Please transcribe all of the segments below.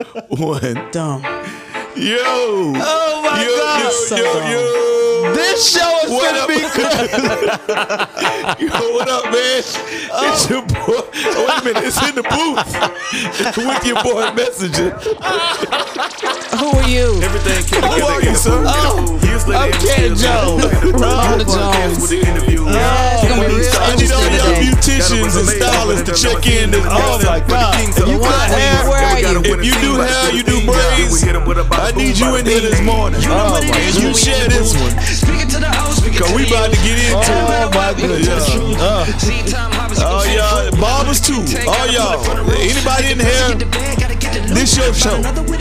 1. Dumb. Yo. Oh my God. Yo. This show is What gonna up? be good. Yo, what up, man? It's your boy. Oh, wait a minute, it's in the booth with your boy Messenger. Who are you? Everything came Who together are in you, the sir? booth. Years later, I'm it was Ken still Jones. Rhonda podcast Jones. with the interview. Yeah, it's gonna be real I need all interesting y'all today. beauticians and stylists to check in. Oh my God. If you got hair, Where are you? if you do hair, you do braids, I need you in here this morning. Oh, my And you goodness. share this one. Cause we about to get into it. Oh my goodness. All y'all, barbers too. All y'all. Anybody in here, this your show.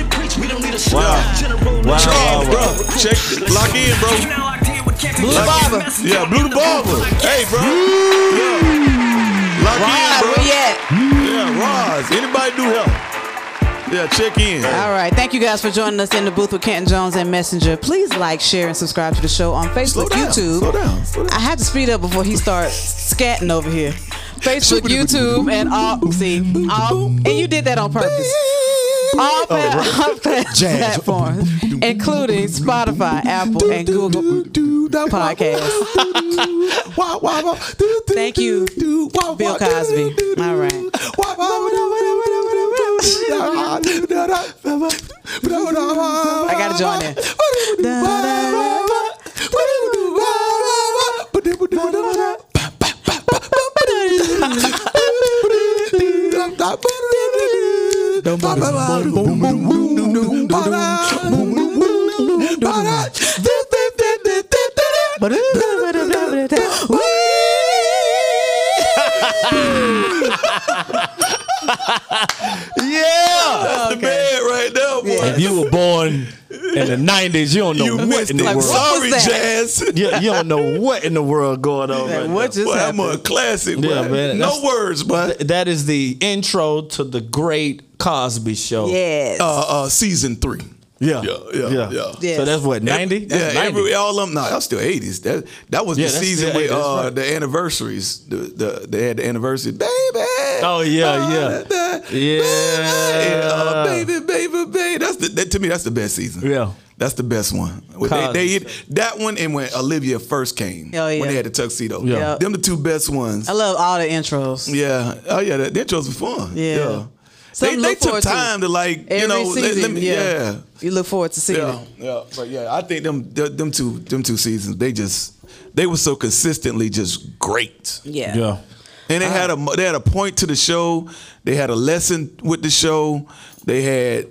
Wow. Charles, bro. Check, lock in, bro. Blue Barber. Yeah, Blue the Barber. Hey, bro. Yeah. Lock in, bro. Where you at? Yeah, Roz. Anybody do help? Yeah, check in. All right. Thank you guys for joining us in the booth with Kenton Jones and Messenger. Please like, share, and subscribe to the show on Slow Facebook, down. YouTube. Slow down. Slow down. I had to speed up before he starts scatting over here. Facebook, YouTube, and all. And you did that on purpose. All platforms, including Spotify, Apple, and Google Podcasts. Thank you, Bill Cosby. All right. I gotta join in. Yeah. That's the man right there, boy. If you were born in the 90s, you don't know You what missed in the it. world. Sorry, was that? Jazz. You don't know what in the world going on right What now. just Boy, I'm happened? a classic, Yeah, boy. man, No that's- words, but That is the intro to the Great Cosby Show. Yes. season 3. Yeah. Yeah. Yes. So that's what, 90? That's 90. All of them. No, that was still 80s. That was Yeah, the that's season still with 80s, right. the anniversaries. They had the anniversary, baby. Oh, yeah. Yeah. Baby. To me, that's the best season. Yeah. That's the best one. When they that one and when Olivia first came. Oh, yeah. When they had the tuxedo. Yeah. Them the two best ones. I love all the intros. Yeah. Oh yeah, the intros were fun. Yeah. They Something to look took forward to. time to like Every let season, me, yeah. You look forward to seeing Yeah, it. yeah, but yeah, I think them two seasons they were so consistently just great, Yeah. Yeah. and they had a point to the show, they had a lesson with the show, they had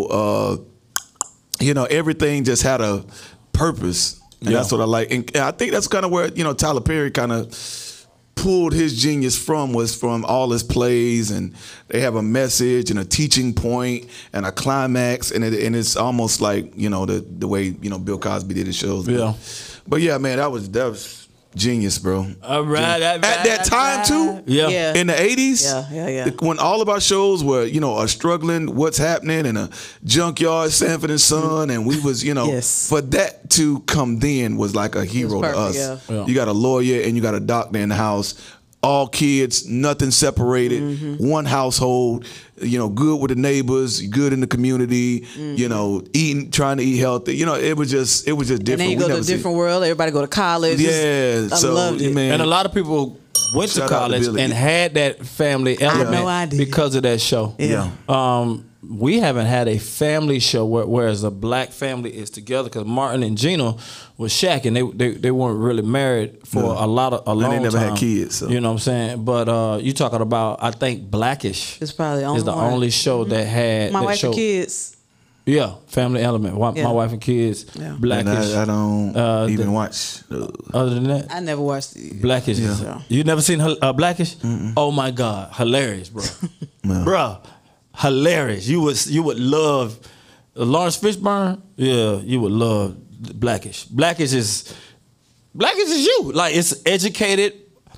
everything just had a purpose, and that's what I like, and I think that's kind of where Tyler Perry kind of pulled his genius was from all his plays, and they have a message and a teaching point and a climax, and it's almost like the way Bill Cosby did his shows. Yeah. But yeah, man, that was genius, bro. All right. At that time too. Yeah. Yeah. In the 80s, Yeah. when all of our shows were, are struggling, what's happening in a junkyard, Sanford and Son, and we was, Yes. for that to come then was like a hero to perfect, us. yeah. Yeah. You got a lawyer and you got a doctor in the house, all kids, nothing separated, one household, good with the neighbors, good in the community, trying to eat healthy. It was just different. And then you We go to never a seen- different world. Everybody go to college. Yeah, I so loved it. man, And a lot of people went Shout to out to college Billy. and had that family element know I did. because of that show. Yeah. We haven't had a family show whereas a black family is together because Martin and Gina was Shaq and they weren't really married for a long time. they never had kids, so. You know what I'm saying? But you talking about, I think Blackish It's probably the only is the one. only show that had My that wife show. and kids. Yeah, family element. Yeah. My wife and kids. Yeah. Blackish. And I don't even watch. Other than that, I never watched it. Blackish. Yeah. You never seen Blackish? Oh my God, hilarious, bro. Bro, hilarious. You would love Lawrence Fishburne. Yeah, you would love Blackish. Blackish is you. Like it's educated.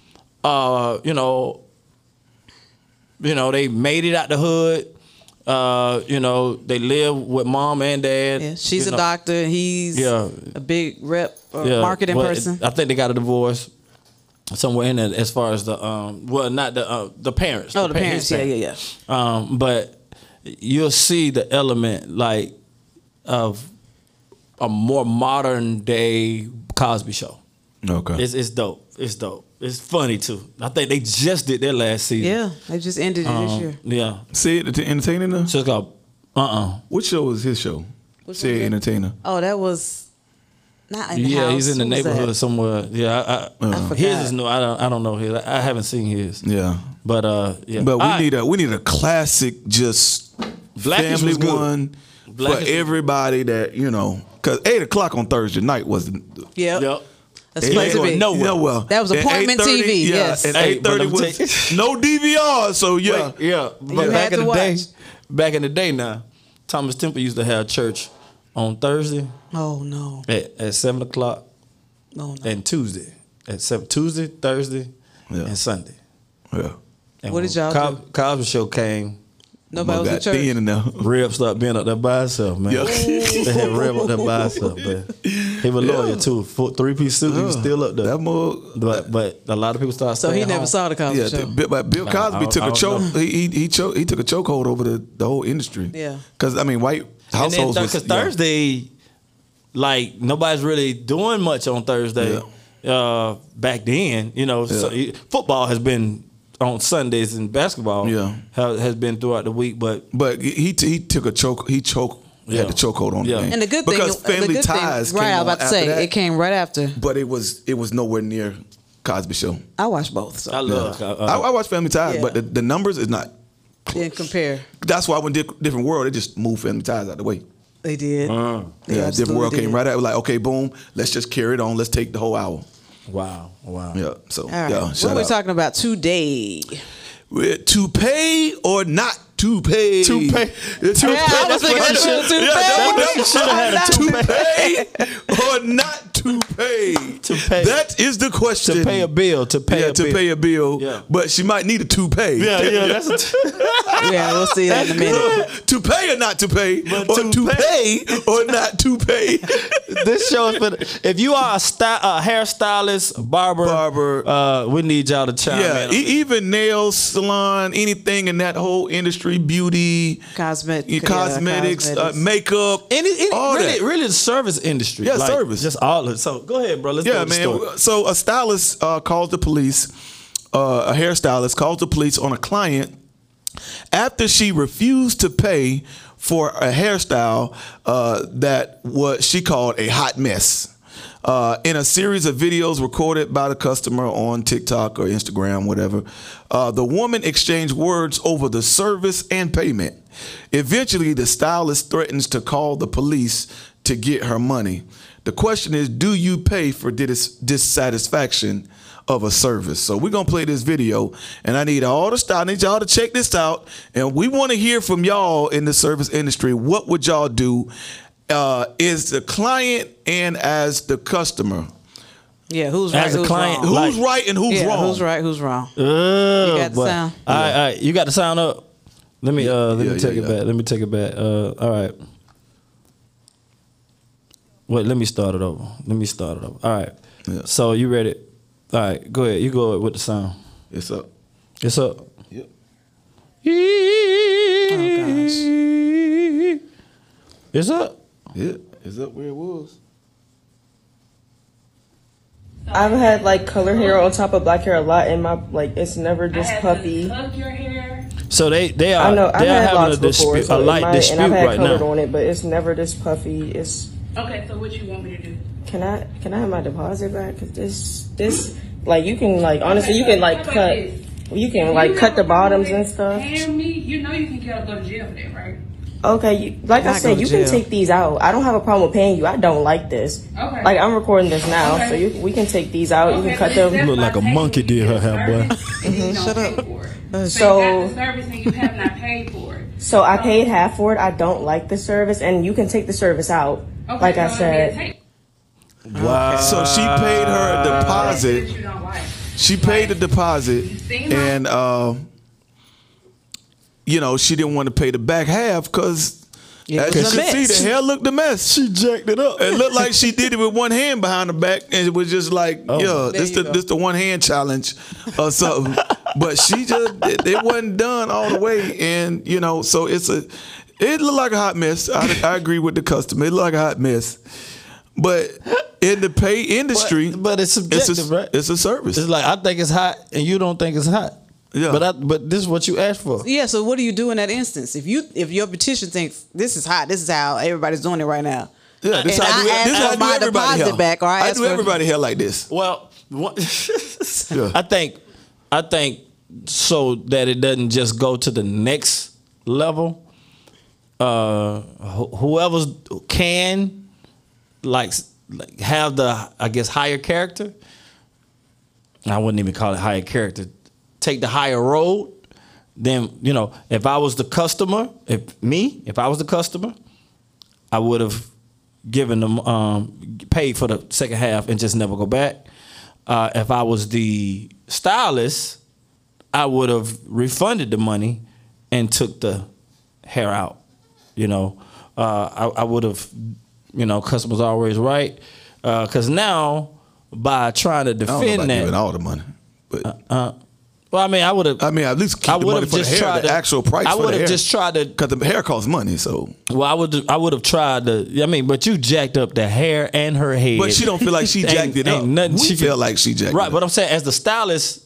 They made it out the hood. They live with mom and dad. Yeah. She's a doctor. And he's a big rep or marketing person. I think they got a divorce somewhere in there as far as the not the parents. Oh, the parents. Yeah. But you'll see the element like of a more modern day Cosby Show. Okay. It's dope. It's dope. It's funny too. I think they just did their last season. Yeah, they just ended it this year. Yeah. See it, the Entertainer now? So it's called What show was his show? Which See one? it, Entertainer. Oh, that was not in the Yeah, house. he's in the Who was neighborhood that? somewhere. Yeah, I forgot. his is new. I don't know his. I haven't seen his. Yeah. But yeah. But All right. we need a classic just Blackish family was good. one Blackish for everybody that, because 8 o'clock on Thursday night was Yep. Yep. That's the place to be. No. Yeah, well, That was and appointment 8:30 TV, Yeah, yes. and Hey, but 8:30 let me was no DVR. So yeah, Wait, yeah. But You back had in to the day, watch. back in the day now, Thomas Temple used to have church on Thursday Oh no. at 7 o'clock No, no. and Tuesday at 7. Tuesday, Thursday, Yeah. and Sunday. yeah. And What when did y'all do? Cosby Show came. Nobody was got at church. thin in there. Reb started being up there by himself, man. Yeah. They had Reb up there by himself, man. He was loyal too. 3-piece suit, he was still up there. That more. But a lot of people started So staying he never home. saw the Cosby Yeah, Show. but Bill Cosby I took a don't choke. know. He took a chokehold over the whole industry. Yeah. Because white households was Because Thursday, like nobody's really doing much on Thursday. Back then, so football has been on Sundays and basketball. Yeah. has been throughout the week, but he took a choke. He choked. He had the chokehold on Yeah. the game. And the good thing, because Family Ties came right? I was on about to after say that, it came right after. but it was nowhere near Cosby Show. I watched both, so I love. I watched Family Ties, Yeah. but the numbers is not. didn't compare. That's why when different world, they just moved Family Ties out the way. They did. They Yeah, different absolutely world came did. right out. Like, okay, boom, let's just carry it on. Let's take the whole hour. Wow. Yeah. So All right. yeah, What shout are we out. talking about today? To pay or not to pay? To pay. Yeah, I was thinking That's that what- too, to yeah, pay. that's what Should have had a to pay or not to pay? To pay. That is the question. To pay a bill. To pay a to bill. pay a bill. Yeah. But she might need a to pay. Yeah. That's Yeah, we'll see that in a minute. To pay or not to pay, But or to pay or not to pay. This show is for if you are a hairstylist, barber, we need y'all to chime Yeah, in. even nail salon, anything in that whole industry, beauty, cosmetics, makeup, all that. Really the service industry. Yeah, service. Just all of it. So go ahead, bro. Let's Yeah, go to the man. story. So a stylist calls the police, a hairstylist calls the police on a client after she refused to pay for a hairstyle that what she called a hot mess. In a series of videos recorded by the customer on TikTok or Instagram, whatever, the woman exchanged words over the service and payment. Eventually, the stylist threatens to call the police to get her money. The question is, do you pay for dissatisfaction of a service? So we're going to play this video, and I need y'all to check this out, and we want to hear from y'all in the service industry. What would y'all do is the client and as the customer? Yeah, who's right? As a Who's client, wrong? Who's right and who's wrong? Who's right? Who's wrong? You got the sound? All right. You got the sound up. Let me take it yeah. back. Let me take it back. All right. Wait, let me start it over. All right. Yeah. So you ready? All right, go ahead. You go with the sound. It's up. It's up. Yep. It's up. Yeah, it's up where it was. I've had like color hair on top of black hair a lot, and my it's never just puffy. Tuck your hair. So they are I know I've had having locks a before, dispute, so a light and dispute I've had right colored now. on it, but it's never this puffy. It's Okay, so what you want me to do? can I have my deposit back? Cause this like you can like honestly you can like cut cut the bottoms and stuff. Paying me, you know you can go to jail for that, right? Okay, like I Not said, go to you can jail. take these out. I don't have a problem with paying you. I don't like this. Okay. Like I'm recording this now, Okay. so we can take these out. You can cut them. You look like a monkey did her hair, boy. Shut up. So So- you got the service and you have not paid for it. So I paid half for it. I don't like the service, and you can take the service out. Okay, Like I so it'll be a said. take. Wow. So she paid her a That deposit. you don't like. She paid the deposit, Seems and she didn't want to pay the back half because. It As you was a can see, mess. the hair looked a mess. She jacked it up. It looked like she did it with one hand behind her back, and it was just like, Oh. this you go. the one hand challenge or something. But she just it wasn't done all the way, and you know, so it looked like a hot mess. I agree with the customer. It looked like a hot mess, but in the pay industry, but it's subjective, right? It's a service. It's like I think it's hot, and you don't think it's hot. Yeah. But this is what you asked for. Yeah. So what do you do in that instance? If your petition thinks this is hot, this is how everybody's doing it right now. Yeah, this and how I this how ask for my everybody deposit back, or I do for, everybody here like this. Well, Yeah. I think so that it doesn't just go to the next level. Whoever can like have the, I guess, higher character. I wouldn't even call it higher character. Take the higher road. Then, you know, if I was the customer, if I was the customer, I would have given them paid for the second half and just never go back. If I was the stylist, I would have refunded the money and took the hair out. You know, I would have, you know, customers always right. Because now, by trying to defend I don't know about that, giving all the money, but well, I mean, I would have. I mean, at least keep the money for the hair, the actual price. I would would have just tried to, because the hair costs money. So, well, I would have tried to. I mean, but you jacked up the hair and her head. but she don't feel like she jacked it up. Nothing We feel like she jacked it right. up. But I'm saying, as the stylist,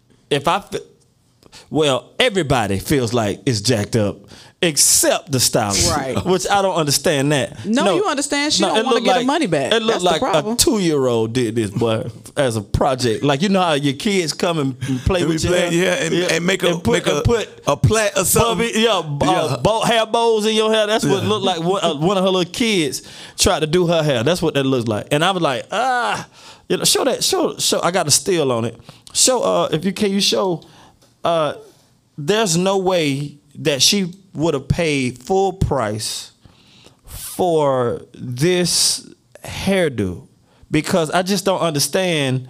well, everybody feels like it's jacked up, except the stylist, Right. Which I don't understand that. No, you understand. She don't it want to looked get her money back. It looked That's the like a problem. 2-year-old did this, boy, as a project. Like, you know how your kids come and play And we with you, play, and make a plait or something. Hair bows in your hair. That's what it looked like. One of her little kids tried to do her hair. That's what that looks like. And I was like, you know, show that. Show. I got a still on it. Show. If you can, you show. There's no way that she would have paid full price for this hairdo, because I just don't understand.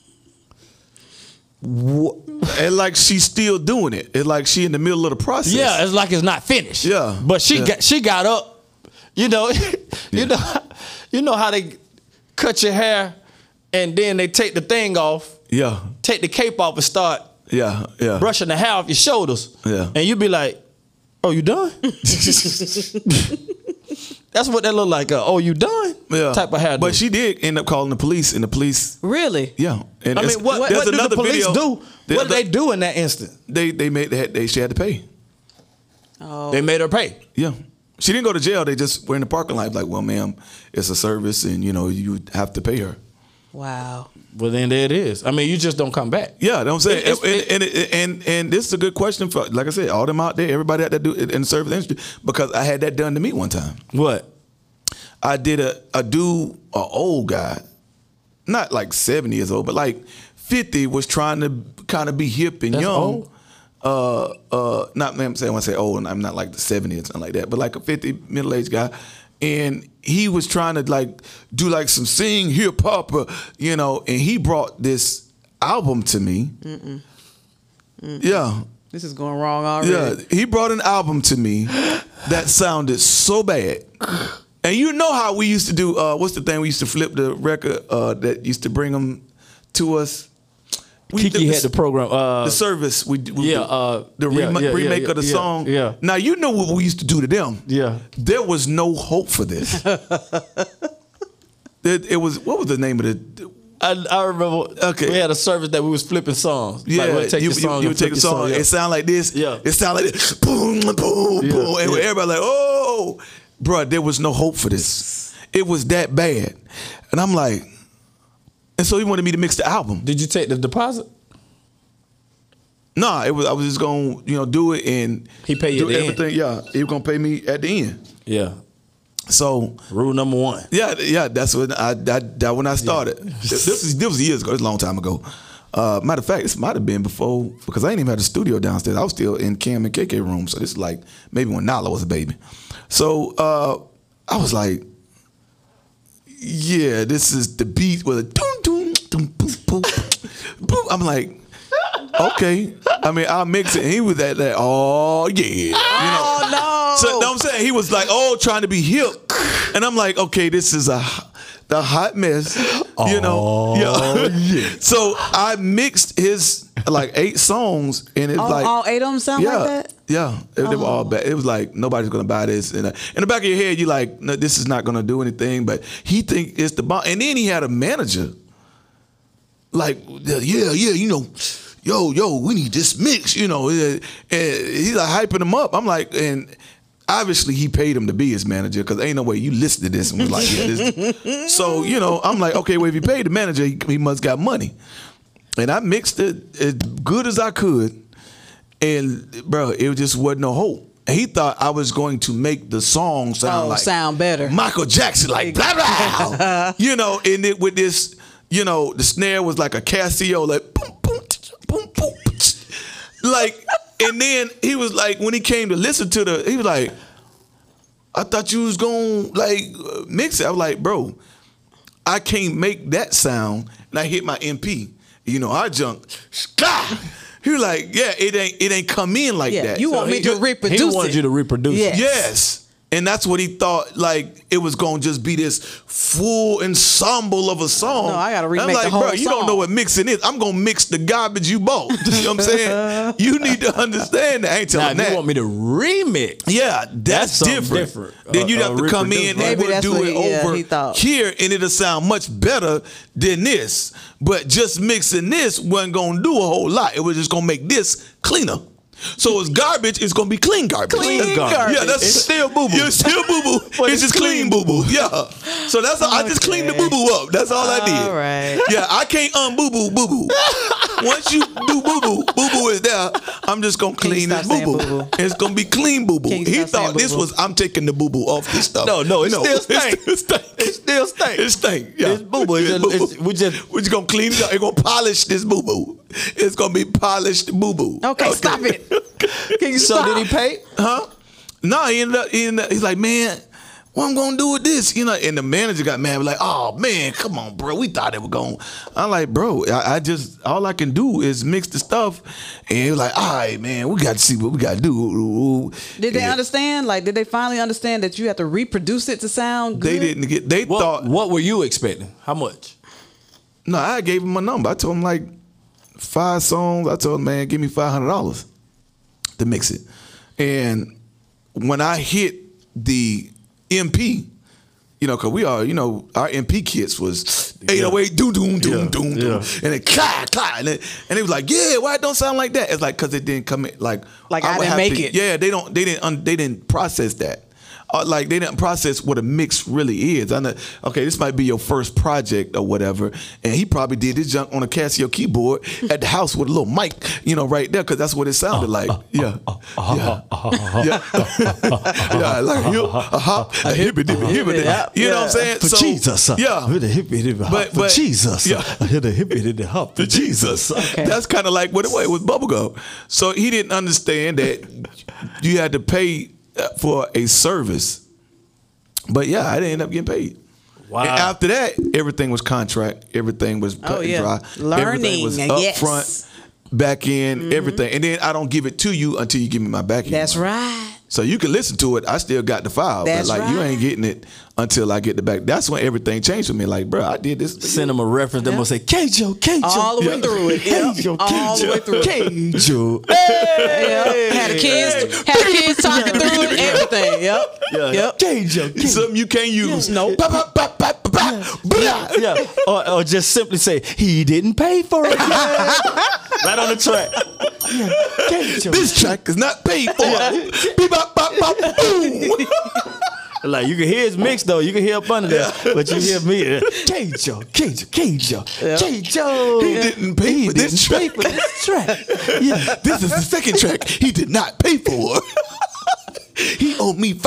And like she's still doing it. It's like she in the middle of the process. Yeah, it's like it's not finished. Yeah, but she got up. You know, you know how they cut your hair and then they take the thing off. Yeah, take the cape off and start. Yeah. Brushing the hair off your shoulders. Yeah, and you be like, "Oh, you done?" That's what that look like. Oh, you done? Yeah. Type of hair. But she did end up calling the police, and the police. Really? Yeah. And I mean, what do the police do? What did they do in that instant? She had to pay. Oh. They made her pay. Yeah. She didn't go to jail. They just were in the parking lot like, well, ma'am, it's a service, and you know you have to pay her. Wow. Well, then there it is. I mean, you just don't come back. Yeah, that's what I'm saying. And this is a good question for, like I said, all them out there, everybody out there do it in the service industry, because I had that done to me one time. What? I did an old guy, not like 70 years old, but like 50, was trying to kind of be hip and That's young. old? Not I'm saying when I say old, and I'm not like the 70 or something like that, but like a 50 middle-aged guy. And he was trying to like do like some sing hip hop, you know, and he brought this album to me. Yeah. This is going wrong already. Yeah. He brought an album to me that sounded so bad. And you know how we used to do, what's the thing? We used to flip the record that used to bring them to us. Kiki had the program. The service. The remake of the song. Yeah. Now, you know what we used to do to them. Yeah. There was no hope for this. It was, what was the name of the... I remember. Okay. We had a service that we was flipping songs. Yeah, like we'll take you the would take the song. Yeah. It sound like this. Yeah. It sound like this. Boom, boom, boom. And everybody like, oh, bro, there was no hope for this. It was that bad. And I'm like, and so he wanted me to mix the album. Did you take the deposit? Nah, I was just gonna, do it, and he pay you do at the everything. end. Yeah, he was gonna pay me at the end. Yeah. So rule number 1. Yeah, that's when when I started. Yeah. This was years ago. This was a long time ago. Matter of fact, this might have been before, because I ain't even had a studio downstairs. I was still in Cam and KK room. So this is like maybe when Nala was a baby. So I was like, yeah, this is the beat with a doom doom doom boom boom boom. I'm like, okay. I mean, I'll mix it. And he was at that, oh yeah. Oh no. So know what I'm saying? He was like, trying to be hip. And I'm like, okay, this is the hot mess. Yeah. Yeah. So I mixed his like 8 songs, and it's like all 8 of them sound like that. Yeah, they were all bad. It was like nobody's gonna buy this, and in the back of your head, you like, no, this is not gonna do anything. But he think it's the bomb, and then he had a manager. Like, yeah, you know, yo, we need this mix, you know, and he's like hyping him up. I'm like, and obviously he paid him to be his manager because ain't no way you listened to this and was like, yeah, this. So, you know, I'm like, okay, well, if he paid the manager, he must got money. And I mixed it as good as I could. And, bro, it just wasn't no hope. And he thought I was going to make the song sound better. Michael Jackson, like, blah, blah. You know, and it with this, you know, the snare was like a Casio, like, boom, boom, boom, boom. Like, and then he was like, when he came to listen to he was like, I thought you was going to, like, mix it. I was like, bro, I can't make that sound. And I hit my MP. You know, I jumped. He was like, yeah, it ain't come in like that. You want me to reproduce it. He wanted you to reproduce it. Yes. And that's what he thought, like, it was going to just be this full ensemble of a song. No, I got to remake I'm like, the whole bro, you don't know what mixing is. I'm going to mix the garbage you bought. You know what I'm saying? You need to understand that. I ain't telling Now, that. you want me to remix? Yeah, that's different. Then you'd have to come in and we'll do it over here, and it'll sound much better than this. But just mixing this wasn't going to do a whole lot. It was just going to make this cleaner. So it's garbage. It's gonna be clean garbage. Clean garbage. Yeah, that's it's still boo boo. Yeah, it's still boo boo. It's just clean boo boo. Yeah. So that's all, I just cleaned the boo boo up. That's all I did. All right. Yeah, I can't boo boo. Once you do boo boo is there. I'm just gonna clean this boo boo. It's gonna be clean boo boo. He thought this was I'm taking the boo boo off this stuff. No, it still stink. It still stink. It stink. Yeah. It's boo boo. We're just gonna clean it up. We're gonna polish this boo boo. It's gonna be polished boo boo. Okay, stop it. Can you stop? did he pay? Huh? No, he ended up, he's like, man, what I'm gonna do with this? You know, and the manager got mad, like, oh man, come on, bro. We thought it was going. I'm like, bro, I just all I can do is mix the stuff. And he was like, all right, man, we got to see what we got to do. Did they understand? Like, did they finally understand that you have to reproduce it to sound good? They didn't get. They thought. What were you expecting? How much? No, I gave him a number. I told him like 5 songs. I told him, man, give me $500 to mix it. And when I hit the MP, you know, because we are, you know, our MP kits was 808 doom, and it clap, and it was like, yeah, why it don't sound like that? It's like because it didn't come in like I didn't make it. Yeah, they didn't process that. Like they didn't process what a mix really is. I know, okay, this might be your first project or whatever, and he probably did this junk on a Casio keyboard at the house with a little mic, you know, right there, because that's what it sounded like. Yeah, like a hippy dippy. You know what I'm saying? For Jesus, yeah, with a hippy dippy hop for Jesus, yeah, hit a hippy dippy hop for Jesus. Okay. That's kind of like what it was with Bubblegum. So he didn't understand that you had to pay for a service. But yeah, I didn't end up getting paid. Wow. And after that, everything was contract. Everything was cut and dry. Learning. Everything was upfront, back end, everything. And then I don't give it to you until you give me my back end. That's right. So you can listen to it. I still got the file. That's but like you right. ain't getting it until I get the back. That's when everything changed for me. Like, bro, I did this. Send them a reference. They're going to say, Keijo. All the way through it. Keijo. All the way through it. Keijo. Hey. Had the kids talking through it, everything. Yep. Keijo. Something you can't use. No. Yeah. Or just simply say, he didn't pay for it. Right on the track. Keijo. This track is not paid for. Boom. Like you can hear his mix though, you can hear up under there, but you hear me. Keijo. He didn't pay for this track. Yeah, this is the second track he did not pay for. He owed me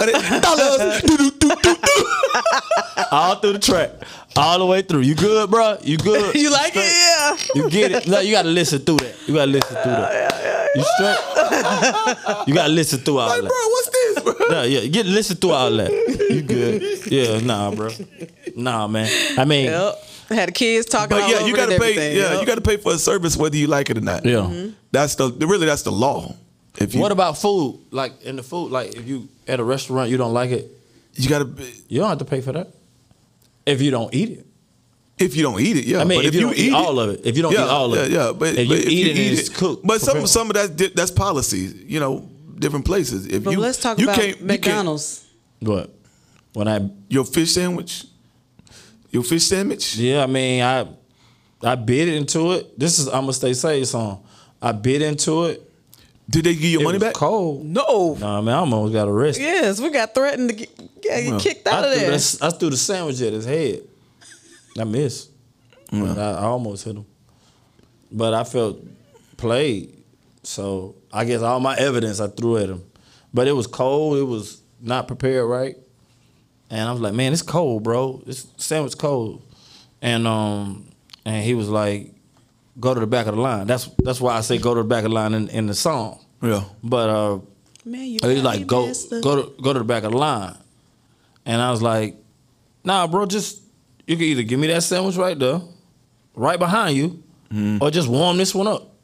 $500. All through the track, all the way through. You good, bro? You good? You like it? Yeah. You get it? No, you gotta listen through that. You gotta listen through that. You straight? You gotta listen through all like, that. bro, what's this, bro? No, yeah, listen through all that. You good? Yeah, nah, bro. Nah, man. I mean, had the kids talking. But all yeah, over you gotta pay. everything. Yeah, you gotta pay for a service whether you like it or not. yeah. That's the law. If you, What about food? Like in the food, like if you at a restaurant, you don't like it, you gotta. you don't have to pay for that if you don't eat it. If you don't eat it, yeah. I mean, but if you don't eat all of it, if you don't eat all of it, yeah. But if you eat it and it's cooked. But some of that's policy. You know, different places. If But you, let's talk you about can't- you can't- McDonald's. What? When I Your fish sandwich. Your fish sandwich. Yeah, I mean, I bit into it. This is I'ma Stay Safe song. I bit into it. Did they give you It money was back? cold. No. Nah, man, I almost got arrested. Yes, we got threatened to get kicked out of there. I threw the sandwich at his head. I missed. But I almost hit him. But I felt played. So I guess all my evidence I threw at him. But it was cold. It was not prepared right. And I was like, man, it's cold, bro. This sandwich cold. And he was like, go to the back of the line. That's why I say go to the back of the line in the song. Yeah. But Man, you he's like, go bastard. to the back of the line. And I was like, nah, bro, you can either give me that sandwich right there, right behind you, or just warm this one up.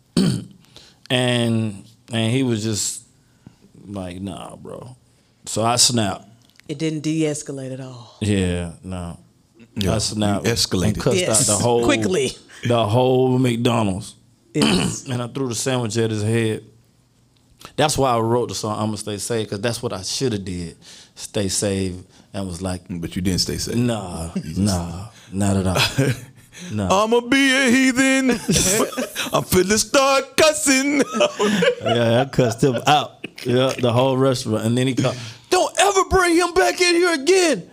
and he was just like, nah, bro. So I snapped. It didn't de-escalate at all. Yeah, no. Yeah, I snapped. you escalated. And cussed Yes, out the whole quickly. The whole McDonald's. Yes. And I threw the sandwich at his head. That's why I wrote the song I'ma Stay Safe, because that's what I should have did. Stay safe. And was like, But you didn't stay safe. nah, not at all. No. I'ma be a heathen. I'm finna start cussing. Yeah, I cussed him out. Yeah, the whole restaurant. And then he called, don't ever bring him back in here again.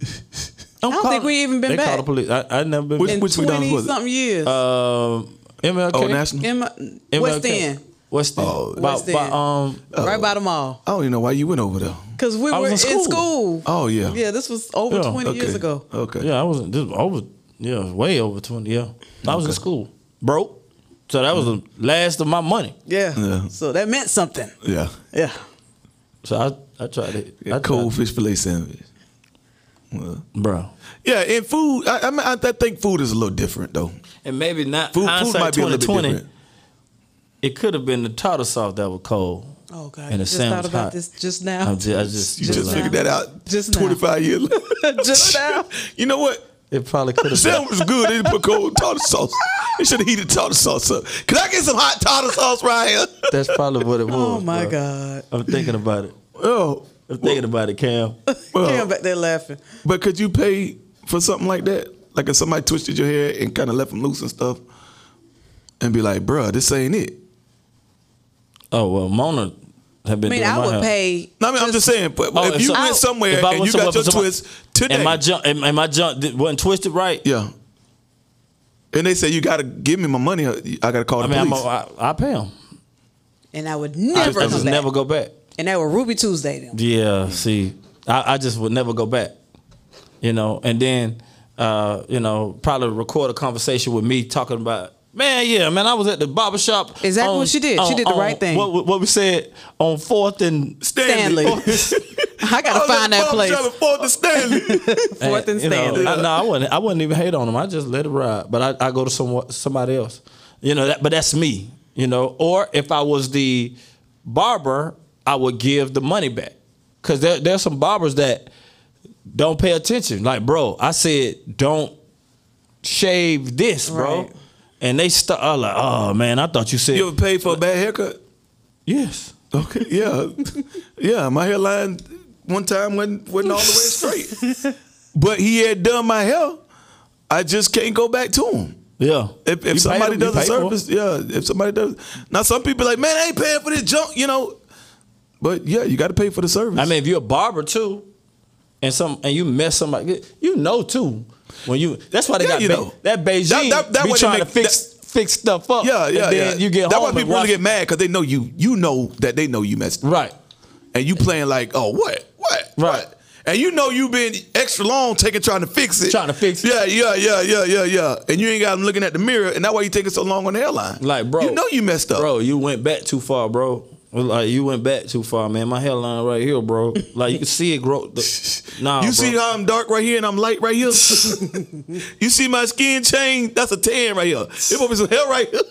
I don't think we even been they back. called the police. I never been Which- back. which McDonald's was it? 20-something years. MLK. Oh, national. West MLK. End. West End. Oh. West End. Right by the mall. I don't even know why you went over there. Because we I were was in in school. school. Oh yeah. Yeah, this was over Yeah. 20 years ago. Okay. Yeah, I wasn't. This was over. Yeah, way over 20. Yeah, I was in school, broke. So that was the last of my money. Yeah. Yeah. So that meant something. Yeah. Yeah. So I tried it. I Cold fish fillet sandwich. Well, bro. yeah, and food. I think food is a little different though. And maybe not. Food Hindsight might be a little bit 2020. different. It could have been the tartar sauce that was cold. Oh, God. And You the just sandwich thought about hot. this just now. I just You just now. figured that out. Just now. 25 years later. Just now. You know what? It probably could The have been. sandwich was good. They didn't put cold tartar sauce. They should have heated tartar sauce up. Can I get some hot tartar sauce right here? That's probably what it was. Oh, my bro. God. I'm thinking about it. Oh, I'm thinking about it, Cam. Cam back there laughing. but could you pay for something like that? Like if somebody twisted your hair and kind of left them loose and stuff, and be like, "Bruh, this ain't it." Oh well, Mona have been. I mean, doing I my would hair. pay. No, I mean, I'm just saying. But Oh, if you went somewhere and you got your twist today, and my junk wasn't twisted right. yeah, and they say you got to give me my money, I got to call the I mean, police. I pay them. And I would I never just come back. never go back. And that were Ruby Tuesday then. Yeah, see, I just would never go back. You know, and then probably record a conversation with me talking about, man, I was at the barbershop. Exactly what she did. She did the right thing. What we said on 4th and Stanley. I gotta find that place. Fourth and Stanley. 4th and you know, Stanley. I wouldn't even hate on them. I just let it ride. But I go to somebody else. You know, but that's me. You know, or if I was the barber, I would give the money back. Cause there's some barbers that don't pay attention. Like, bro, I said don't shave this, bro. Right. And they start like, oh man, I thought you said You ever paid for a bad haircut? yes. Okay, yeah, yeah. My hairline one time wasn't all the way straight, but he had done my hair. I just can't go back to him. Yeah. If somebody does a service, yeah. If somebody does, now some people like, man, I ain't paying for this junk, you know. But yeah, you got to pay for the service. I mean, if you're a barber too, and you mess somebody, you know too. When you, that's why they got you know. that Beijing That be way they trying make- to fix stuff up. yeah, and yeah, then yeah. You get that's home why and people really watch- get mad because they know you know that they know you messed up. right. And you playing like, oh, what? Right. And you know you been extra long trying to fix it. Trying to fix it. Yeah. And you ain't got them looking at the mirror, and that's why you taking so long on the hairline. Like, bro, you know you messed up. Bro, you went back too far, bro. Like, you went back too far, man. My hairline right here, bro. Like, you can see it grow. Nah, You bro. see how I'm dark right here and I'm light right here? You see my skin change? That's a tan right here. There will be some hair right here.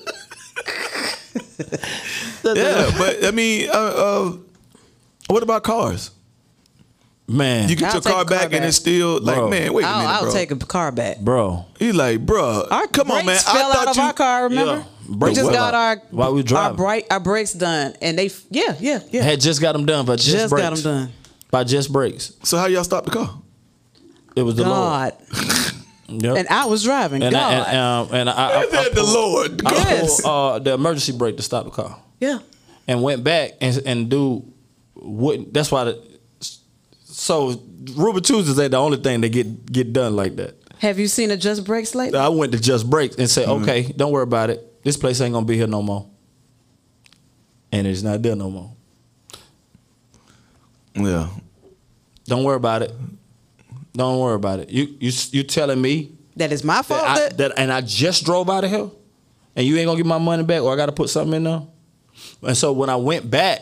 Yeah, but I mean, what about cars? Man, You get I'll your take car the car back and back. it's still like, Bro. man, wait a minute, I'll bro. take a car back. bro. He's like, bro, Our come on, man. brakes fell out of our car. Remember? Yeah. We Brakes just fell got out while we driving. our brakes done, and they yeah. Had just got them done by just brakes. got them done. By just brakes. So how y'all stop the car? It was the God, Lord. Yep. and I was driving. And God, I Said the Lord. I Yes. pulled the emergency brake to stop the car, yeah. and went back and dude wouldn't. That's why. So Ruby Tuesdays ain't the only thing that get done like that. Have you seen a Just Brakes lately? I went to Just Brakes and said, okay, don't worry about it. This place ain't gonna be here no more, and it's not there no more. Yeah. Don't worry about it. Don't worry about it. You telling me That is my fault. and I just drove out of here, and you ain't gonna get my money back, or I gotta put something in there. And so when I went back,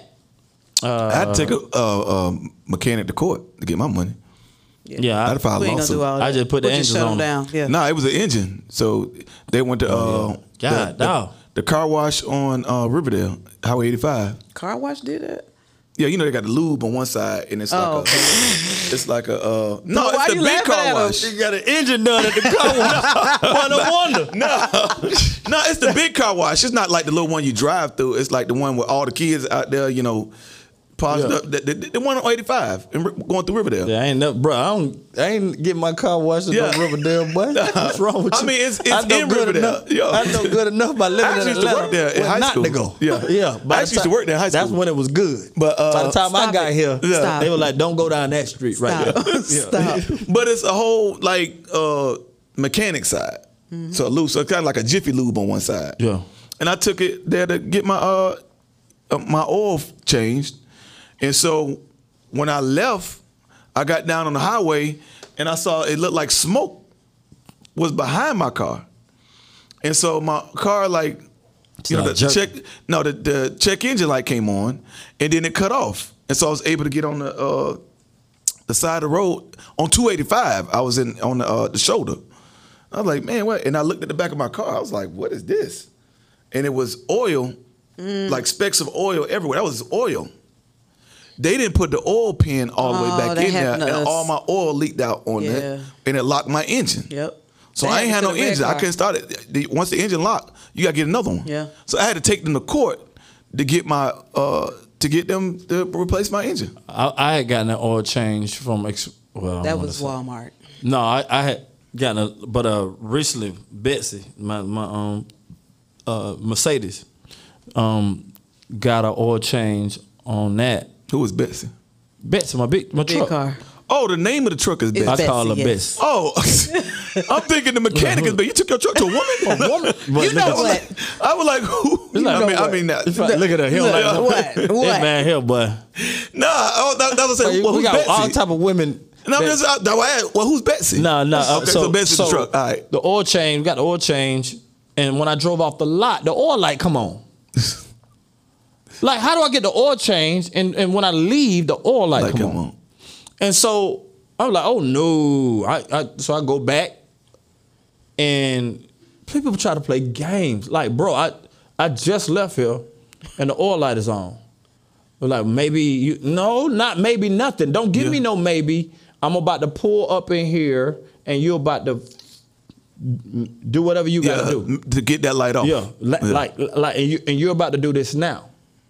I had to take a mechanic to court to get my money. yeah, I'd file a we ain't gonna do lawsuit. all I that. just put the We'll engines shut 'em on. down. Yeah. No, it was an engine. So they went to God, dog. the car wash on Riverdale, Highway 85. Car wash did that. Yeah, you know they got the lube on one side, and it's Oh, like it's like a no, why it's the you big laughing car at him? wash. You got an engine done at the car wash. What a wonder. No, it's the big car wash. It's not like the little one you drive through. It's like the one with all the kids out there, you know, paused Yeah. up. The one on 85 and going through Riverdale. Yeah, I ain't never, bro. I ain't getting my car washed in Yeah. no Riverdale, boy. What's wrong with you? I mean, it's I know in good Riverdale. enough. Yo. I know good enough by living I in actually used to Atlanta. work there in when high not school. to go. Yeah. yeah. I actually used to work there in high That's school. when it was good. But, by the time I Stop got it. here, Stop. they were like, "Don't go down that street right Stop. there." Stop. But it's a whole like mechanic side. So a lube, so it's kind of like a Jiffy Lube on one side. Yeah. And I took it there to get my my oil changed. And so when I left, I got down on the highway and I saw it looked like smoke was behind my car. And so my car like you know not the check engine light came on and then it cut off. And so I was able to get on the side of the road on 285. I was on the shoulder. I was like, man, what? And I looked at the back of my car. I was like, what is this? And it was oil, like specks of oil everywhere. That was oil. They didn't put the oil pan all the way back that in there, happened and to us. all my oil leaked out on Yeah. it, and it locked my engine. Yep. So That I ain't had no happened to the red engine. I car. couldn't start it. Once the engine locked, you gotta get another one. Yeah. So I had to take them to court to get my to get them to replace my engine. I had gotten an oil change from That was Walmart. No, I had gotten recently Betsy, my Mercedes, got an oil change on that. Who was Betsy? Betsy, my Big truck. car. Oh, the name of the truck is It's Betsy. I call her Betsy, yes. Betsy. Oh, I'm thinking the mechanic is, but you took your truck to a woman. A woman. You know what? I was like, who? It's like- I mean that. Look at her. He don't like What? This What? man here, boy. Nah, that was saying, well, we who's got Betsy? all type of women. No, I'm just, well, who's Betsy? No. Okay, so Betsy's the truck. All right. The oil change, got the oil change, and when I drove off the lot, the oil light come on. Like, how do I get the oil change? And when I leave, the oil light Like, come on. And so I was like, oh no. So I go back, and people try to play games. Like, bro, I just left here, and the oil light is on. They're like, maybe you, no, not maybe nothing. Don't give me no maybe. I'm about to pull up in here, and you're about to do whatever you got to do. To get that light off. Yeah, like, and you're about to do this now.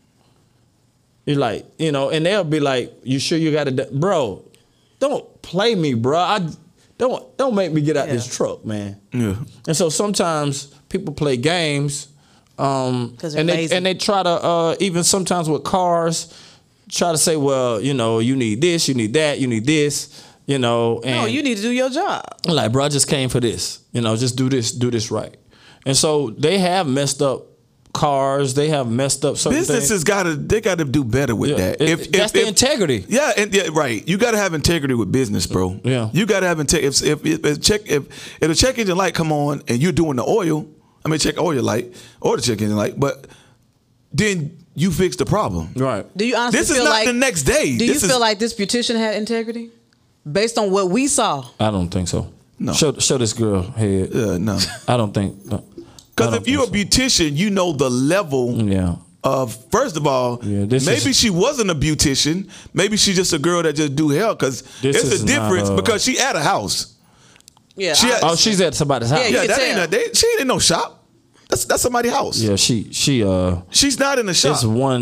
You're like, you know, and they'll be like, "You sure you got to, bro? Don't play me, bro. Don't make me get out this truck, man." Yeah. And so sometimes people play games, and they try to even sometimes with cars, try to say, well, you know, you need this, you need that, you need this, you know. And No, you need to do your job. I'm like, bro, I just came for this. You know, just do this right. And so they have messed up cars. They have messed up certain Businesses gotta do better with that. That's the integrity. Yeah, right. You gotta have integrity with business, bro. Yeah. You gotta have integrity. If a check engine light come on and you're doing the oil, check oil light or the check engine light, but then you fix the problem. Right. Do you honestly This is feel not like the next day. Do you feel like this beautician had integrity based on what we saw? I don't think so. No. Show this girl head. No. I don't think. No. Because if you're a beautician, you know the level Yeah. First of all, maybe she wasn't a beautician. Maybe she's just a girl that just do hair. Because it's a difference. Because she at a house. Yeah. She's at somebody's house. Yeah, that ain't she ain't in no shop. That's somebody's house. Yeah, she's not in the shop. It's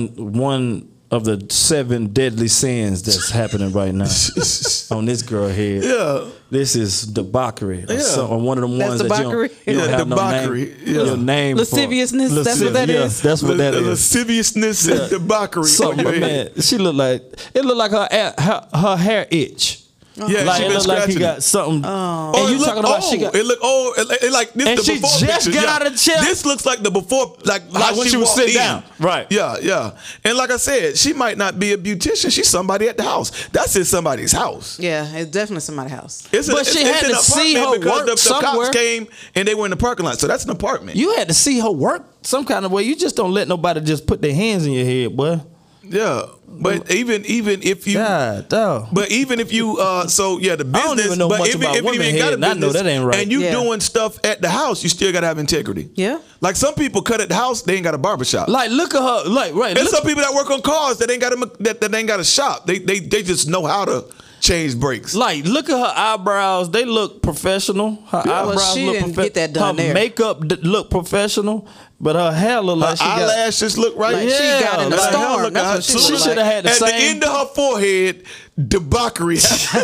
one of the 7 deadly sins that's happening right now on this girl head. Yeah. This is debauchery. Yeah. Or one of them ones That's that you don't have debauchery. no name. Your name Lasciviousness. That's what that is. That's what that is. Lasciviousness and debauchery. So, man, it looked like her hair itch. Yeah, like she it been looked like he scratching got something. And you talking about she got? It look old. It like this. And the she before just picture. got out of the chair. This looks like the before, like when she was walked sitting in. down. Right. Yeah. And like I said, she might not be a beautician. She's somebody at the house. That's in somebody's house. Yeah, it's definitely somebody's house. But she had to see her work the somewhere. cops came and they were in the parking lot. So that's an apartment. You had to see her work some kind of way. You just don't let nobody just put their hands in your head, boy. Yeah. But even if you, God, dog. But even if you, the business. I don't even know but much if about you women ain't got head, a and I know business that ain't right. and you doing stuff at the house, you still gotta have integrity. Yeah. Like some people cut at the house, they ain't got a barbershop. Like look at her, like right. There's some people that work on cars that ain't got that ain't got a shop. They just know how to change brakes. Like look at her eyebrows; they look professional. Her eyebrows she look didn't get that done Her there. makeup look professional, but her hair look like she got. Eyelashes look right. Like she got in the Her hair storm. look That's out. what she She looked should have had the At same. the end of her forehead, debauchery.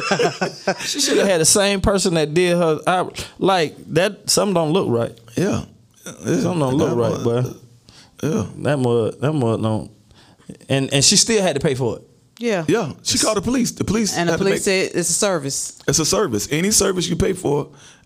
She should have had the same person that did her like that. Something don't look right. Yeah. Something don't look right, boy. Yeah. That mud don't. And she still had to pay for it. Yeah. Yeah. She called the police. The police And the had to police said it's a service. It's a service. Any service you pay for,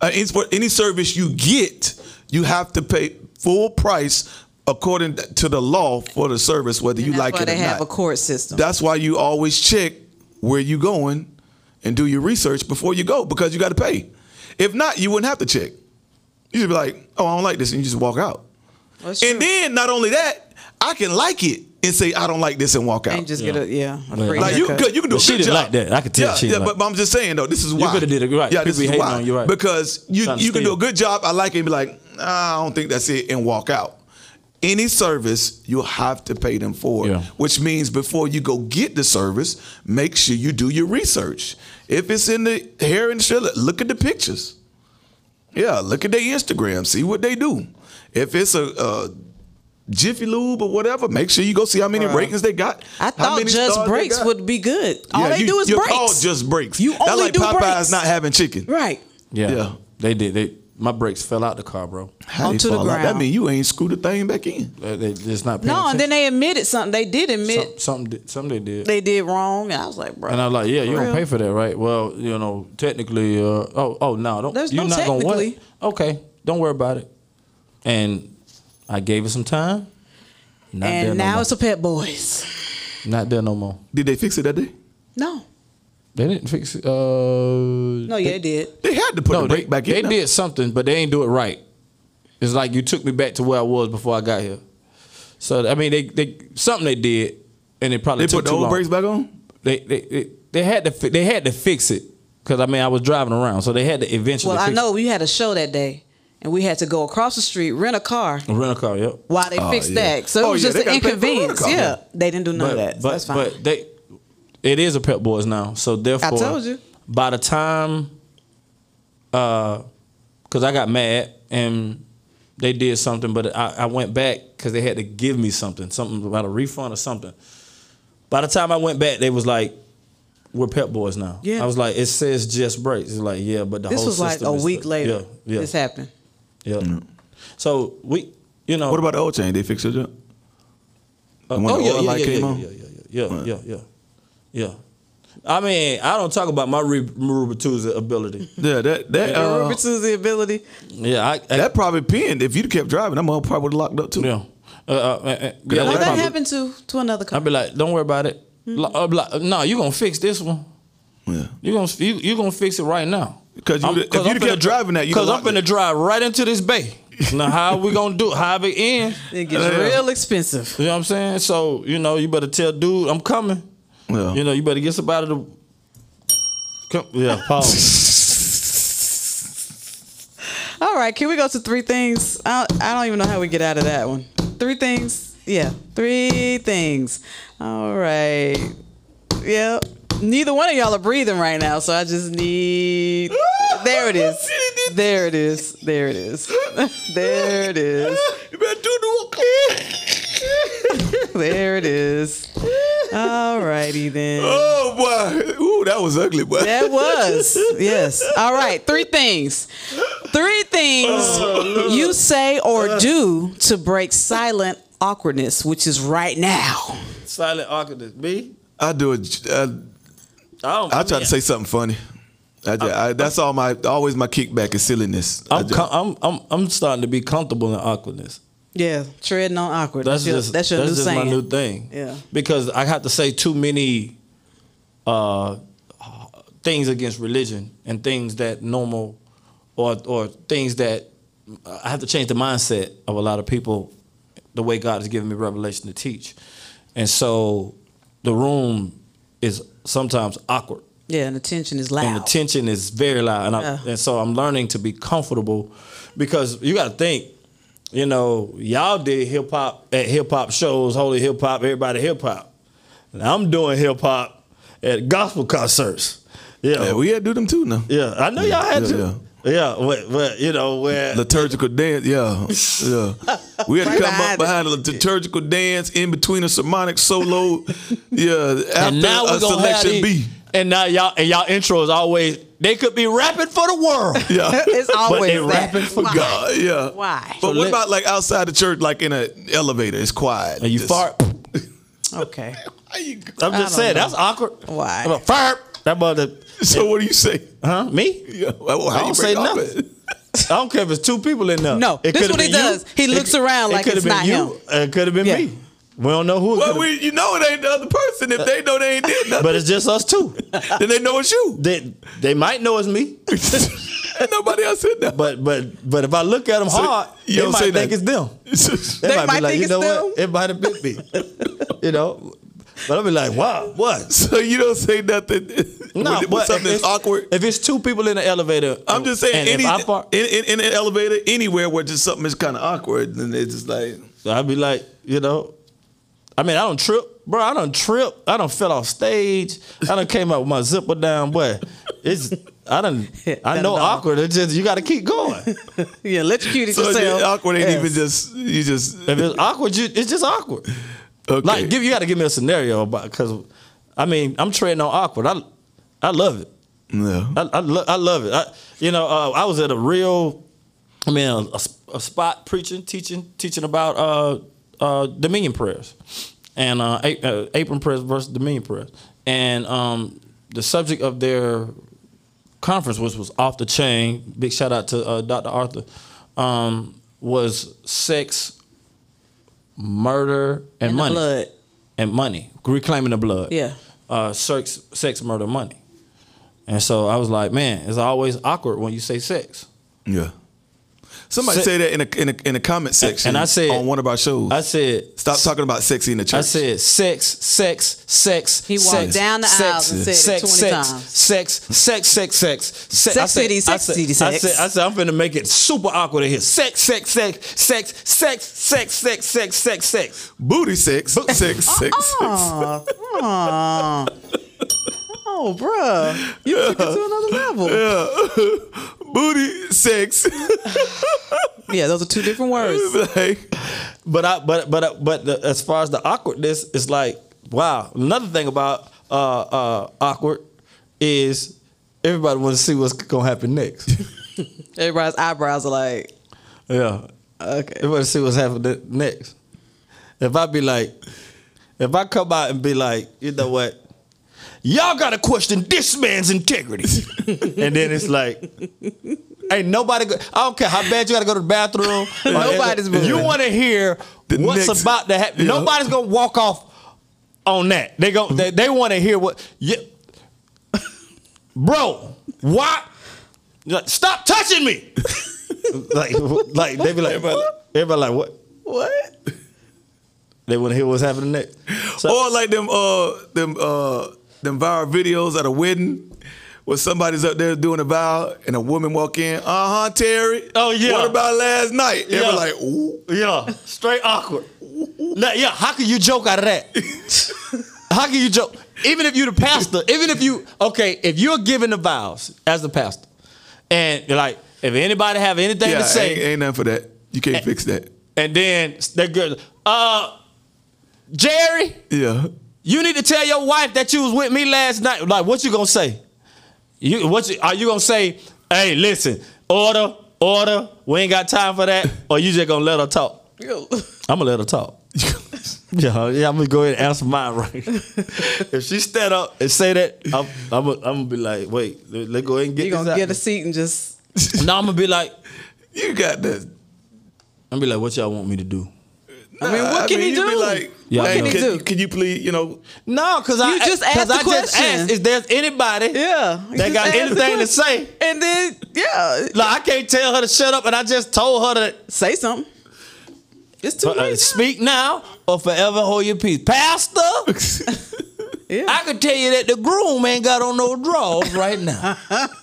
any service you get, you have to pay full price according to the law for the service, whether you like it or not. That's why they have a court system. That's why you always check where you going and do your research before you go, because you got to pay. If not, you wouldn't have to check. You should be like, oh, I don't like this, and you just walk out. That's And true. then not only that, I can like it and say I don't like this and walk out. And just get a free Like you haircut. can do a But she good didn't job. like that. I could tell she didn't like but I'm just saying though, this is why. coulda did it right. Yeah, this People is be hating why. on you, right. Because you Trying to can do steal. a good job. I like it and be like, nah, I don't think that's it, and walk out. Any service, you'll have to pay them for, Yeah. which means before you go get the service, make sure you do your research. If it's in the hair industry, look at the pictures. Yeah, look at their Instagram, see what they do. If it's a Jiffy Lube or whatever, make sure you go see how many ratings they got. I how thought many Just stars they Breaks got. would be good. All they you, do is you're breaks. called Just Breaks. You That's only like do Popeyes breaks. not having chicken. Right. Yeah. They did. My brakes fell out the car, bro. How they Onto the fall out? That ground. mean you ain't screwed the thing back in. They just not paying No, and then attention. they admitted something. They did admit something they did. they did wrong. And I was like, bro. And I was like, yeah, you For don't real? pay for that, right? Well, technically, no, don't. There's you're no not gonna what? technically. Okay, don't worry about it. And I gave it some time. Not there And no now more. it's a Pet Boys. Not there no more. Did they fix it that day? No. They didn't fix it. No, yeah, they did. They had to put the brake back in. They now. did something, but they ain't do it right. It's like you took me back to where I was before I got here. So I mean, they something they did, and it probably They took put the too old long. brakes back on? They had to fix it because I mean I was driving around, so they had to eventually. Well, I fix know we had a show that day, and we had to go across the street, rent a car it. Rent a car, yep. while they fixed yeah. that. So it Oh, was yeah, just they an gotta pay for the inconvenience. rental car. Yeah, they didn't do none of that. So that's fine. But it is a Pep Boys now, so therefore, I told you. By the time, because I got mad and they did something, but I went back because they had to give me something about a refund or something. By the time I went back, they was like, "We're Pep Boys now." Yeah. I was like, "It says Just Breaks." It's like, yeah, but the This whole was like system a is week later. Yeah, This happened. yeah. So we, What about the oil change? They fixed it up? When the oil light came on? Yeah. I mean, I don't talk about my Rubatuza ability. Yeah, that Ruby Tuesday ability. Yeah, that probably pinned. If you'd kept driving, that mother probably would have locked up too. yeah. Oh, that that probably- happened to another I'd couple. be like, don't worry about it. I'd be like, no, you gonna fix this one. Yeah. You gonna fix it right now. Because if you'd kept driving that, you'd because have I'm locked finna it. drive right into this bay. Now, how we gonna do it? How it end? It gets real expensive. You know what I'm saying? So, you better tell dude I'm coming. Yeah. You better get somebody to come. Yeah, pause. All right, can we go to 3 things? I don't even know how we get out of that one. 3 things Yeah, 3 things. All right. Yep. Neither one of y'all are breathing right now, so I just need. There it is. There it is. There it is. There it is. You better do the There it is. All righty then. Oh boy. Ooh, that was ugly, boy. That was. Yes. All right. 3 things. 3 things you say or do to break silent awkwardness, which is right now. Silent awkwardness. Me? I do it. I try to say something funny. That's always my kickback is silliness. I'm starting to be comfortable in awkwardness. Yeah, treading on awkward. That's your new just saying. my new thing. Yeah, because I have to say too many things against religion and things that normal or things that I have to change the mindset of a lot of people. The way God has given me revelation to teach, and so the room is sometimes awkward. Yeah, and the tension is loud. And the tension is very loud. And so I'm learning to be comfortable because you got to think, you know, y'all did hip hop at hip hop shows, holy hip hop, everybody hip hop. And I'm doing hip hop at gospel concerts. Yeah, we had to do them too now. Yeah, I know y'all had to. Yeah, you know, where liturgical dance, yeah. We had to come up behind a liturgical dance in between a sermonic solo, after now a selection B. And now y'all intros always, they could be rapping for the world. Yeah. It's always but they rapping for God. Yeah. Why? But what about like outside the church, like in an elevator, it's quiet. And you fart. Okay. I'm just saying, that's awkward. Why? I'm a fart. That mother. So what do you say? Huh? Me? Yeah. Well, I don't say nothing. I don't care if it's 2 people in there. No, this is what he does. He looks around like it's not him. It could have been me. We don't know who it Well, you know it ain't the other person. If they know they ain't did nothing. But it's just us 2. Then they know it's you. They might know it's me. Nobody else said that. But if I look at them hard, they might think it's them. They might think it's them. What? It might have been me. You know? But I'll be like, wow, what? So you don't say nothing when something is awkward? If it's 2 people in the elevator. I'm just saying, in an elevator, anywhere where just something is kind of awkward, then it's just like. So I'd be like, you know, I mean, I don't trip. Bro, I don't trip. I don't fell off stage. I done came out with my zipper down, boy. I know awkward. It's just, you got to keep going. Yeah, electrocute yourself. So awkward ain't even just, If it's awkward, it's just awkward. Okay. Like, you got to give me a scenario about, because, I mean, I'm treading on awkward. I love it. Yeah. I love it. I was at a spot teaching about Dominion prayers and apron prayers versus Dominion prayers. And the subject of their conference, which was off the chain, big shout out to Dr. Arthur, was sex, murder, and money. Blood. And money. Reclaiming the blood. Yeah. Sex, murder, money. And so I was like, man, it's always awkward when you say sex. Yeah. Somebody say that in a comment section and I said, on one of our shows. I said, stop talking about sexy in the church. I said, sex. He walked down the aisles and said it 20 times. Sex. Sex city, sex. I said, I'm finna make it super awkward in here. Sex. Booty sex. Sex. Oh, bruh. You took it to another level. Yeah. Booty sex. Yeah, those are 2 different words. But as far as the awkwardness, it's like, wow. Another thing about awkward is everybody wants to see what's gonna happen next. Everybody's eyebrows are like, yeah. Okay. Everybody want to see what's happening next. If I come out and be like, you know what? Y'all gotta question this man's integrity. And then it's like, ain't nobody I don't care how bad you gotta go to the bathroom. Nobody's moving. You wanna hear what's about to happen. Yeah. Nobody's gonna walk off on that. They wanna hear what bro, what? Stop touching me. like they be like, everybody like, what? What? They wanna hear what's happening next. So, or like them viral videos at a wedding when somebody's up there doing a vow and a woman walk in, Terry. Oh, yeah. What about last night? Yeah. Everybody like, ooh. Yeah, straight awkward. Now, yeah, how can you joke out of that? How can you joke? Even if you're the pastor, if you're giving the vows as the pastor, and you're like, if anybody have anything to say, ain't nothing for that. You can't fix that. and then that girl, Jerry, Yeah. you need to tell your wife that you was with me last night. Like, what you gonna say? Are you gonna say, hey, listen, order, we ain't got time for that, or you just gonna let her talk? I'm gonna let her talk. Yeah, I'm gonna go ahead and answer mine right. If she stand up and say that, I'm gonna be like, wait, let's go ahead and get You this gonna out. get a seat and just. No, I'm gonna be like, You got this. I'm gonna be like, what y'all want me to do? I mean, what can he you do? Be like, Yeah, I hey, know. can you please, No, because You just asked the question. asked if there's anybody Yeah. that got Just ask the anything to question. say. And then, yeah, Like, I can't tell her to shut up, and I just told her to say something. It's too late. speak now or forever hold your peace. Pastor, Yeah. I can tell you that the groom ain't got on no drawers right now.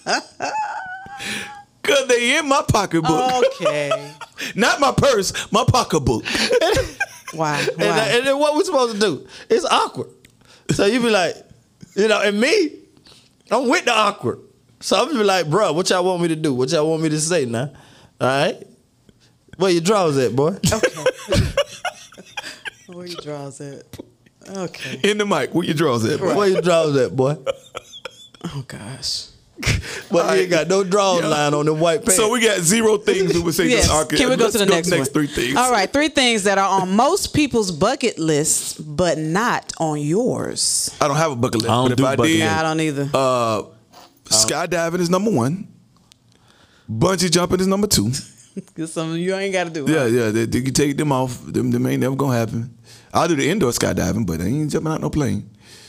Cause they in my pocketbook. Okay. Not my purse, my pocketbook. Wow. And then what we supposed to do? It's awkward. So you be like, and me, I'm with the awkward. So I'm be like, bro, what y'all want me to do? What y'all want me to say now? All right? Where your drawers at, boy? Okay. Where your drawers at? Okay. In the mic, where your drawers at, bro? Where your drawers at, boy? Oh gosh. But you ain't got no drawers line on them white pants. So we got 0 things we would say. Yes. to Can we go to the next one? 3 things. All right. 3 things that are on most people's bucket lists, but not on yours. I don't have a bucket list. I don't but do if I bucket did, Yeah, I don't either. skydiving is number 1. Bungee jumping is number 2. Because some of you ain't got to do it. Yeah. They can take them off. Them ain't never gonna happen. I'll do the indoor skydiving, but I ain't jumping out no plane.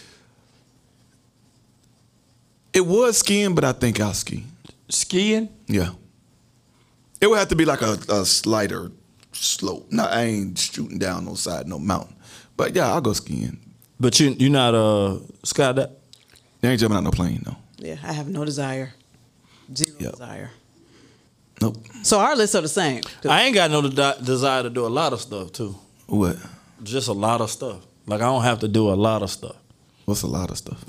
It was skiing, but I think I'll ski. skiing? Yeah. It would have to be like a slighter slope. No, I ain't shooting down no side, no mountain. But yeah, I'll go skiing. But you're not skydive? I ain't jumping out no plane, no. Yeah, I have no desire. Zero Yep. desire. Nope. So our lists are the same. I ain't got no desire to do a lot of stuff, too. What? Just a lot of stuff. Like, I don't have to do a lot of stuff. What's a lot of stuff?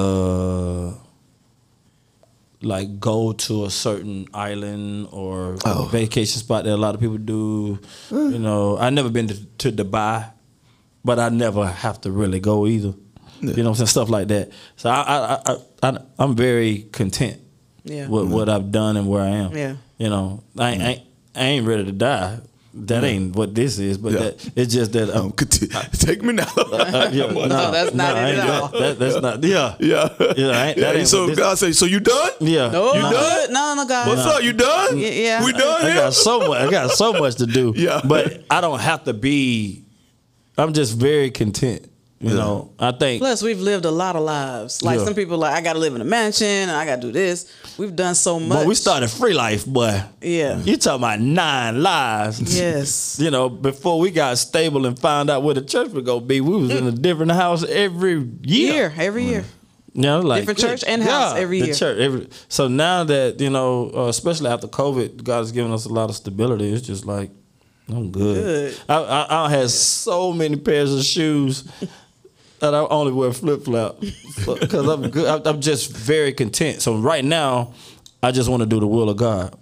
Like go to a certain island or Oh. a vacation spot that a lot of people do. I never been to Dubai, but I never have to really go either. Yeah. You know what I'm saying? Stuff like that. So I'm very content Yeah. with what I've done and where I am. Yeah. I ain't ready to die. That ain't what this is, but Yeah. it's just that Take me now. No, that's not it at all. That's not. Yeah. Yeah. That ain't So what this- God say, so you done? Yeah. No, You I'm done? good. No, guys. What's up? You done? Yeah. We done I here? got so much to do. Yeah. But I don't have to be. I'm just very content. You know, I think. Plus, we've lived a lot of lives. Like Yeah. some people, like I got to live in a mansion and I got to do this. We've done so much. But we started free life, boy. Yeah. You talking about 9 lives? Yes. Before we got stable and found out where the church was gonna be, we was in a different house every year. Every year. Like Different church and house every the year. Church, so now that especially after COVID, God has given us a lot of stability. It's just like I'm good. I had so many pairs of shoes that I only wear flip flop because I'm good. I'm just very content. So right now, I just want to do the will of God.